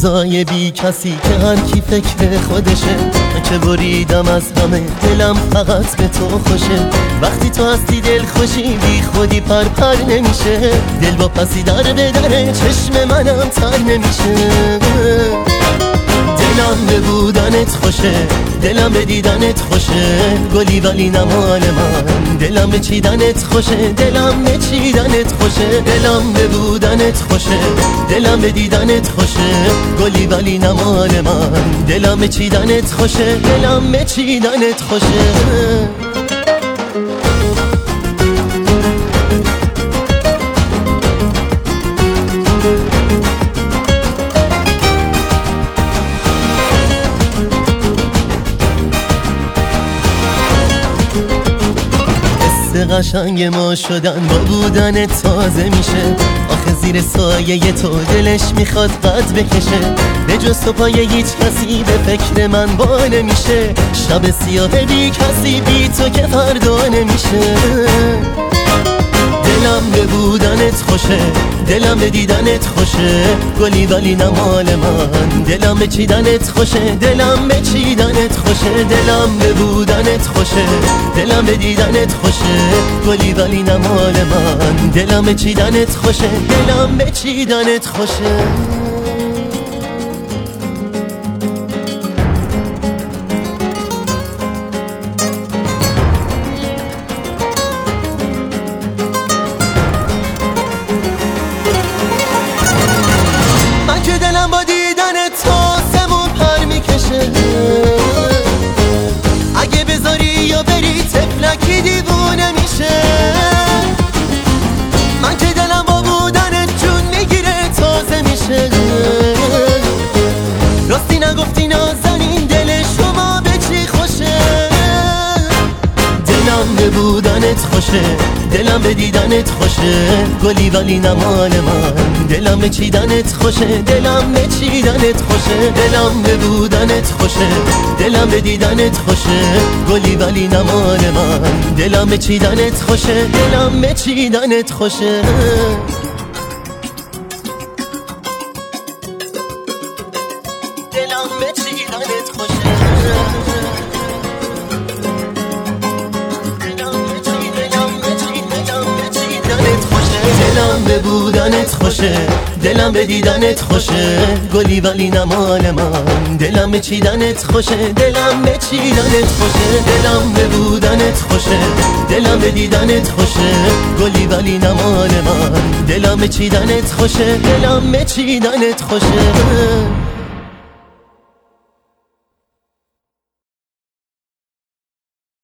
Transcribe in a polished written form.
روزای بی کسی که هر کی فکر خودشه. من که بریدم از همه، دلم فقط به تو خوشه. وقتی تو هستی دل خوشی بی خودی پر نمیشه. دل با پسی در به دره، چشم منم تر نمیشه. دلم به بودنت خوشه، دلم به دیدنت خوشه. گلی ولی نمال من، دلم به چیدنت خوشه. دلم به چیدنت خوشه، دلم به بودنت خوشه. دلم به دیدنت خوشه، گلی ولی نمال من. دلم به چیدنت خوشه، دلم به چیدنت خوشه. قشنگ ما شدن با بودن تازه میشه. آخه زیر سایه تو دلش میخواد قد بکشه. به جز تو پای هیچ کسی به فکر من با نمیشه. شب سیاه بی کسی بی تو که فردا نمیشه. دلم به بودنت خوشه، دلم به دیدنت خوشه. گلی ولی نمال من، دلم به چیدنت خوشه. دلم به چیدنت خوشه، دلم به بودنت خوشه. دلم به دیدنت خوشه، گلی ولی نمال من. دلم به چیدنت خوشه، دلم به چیدنت خوشه. دلم با دیدن تو آسمون پر میکشه. اگه بذاری یا بری تفلکی دیوونه میشه. من که دلم با بودنت جون میگیره تازه میشه. راستی نگفتی نازنین دل شما به چی خوشه. دلم به بودنت خوشه، دلم به دیدنت خوشه. گلی ولی نمال من، دلم به چیدنت خوشه. دلم به چیدنت خوشه، دلم به بودنت خوشه. دلم به دیدنت خوشه، گلی ولی نمال من. دلم به چیدنت خوشه، دلم به چیدنت خوشه. دلم به چیدنت خوشه. دلم به بودنت خوشه، دلم به دیدنت خوشه. گلی ولی نمال من، دلم به چیدنت خوشه. دلم به چیدنت خوشه، دلم به بودنت خوشه. دلم به دیدنت خوشه، گلی ولی نمال من. دلم به چیدنت خوشه، دلم به چیدنت خوشه.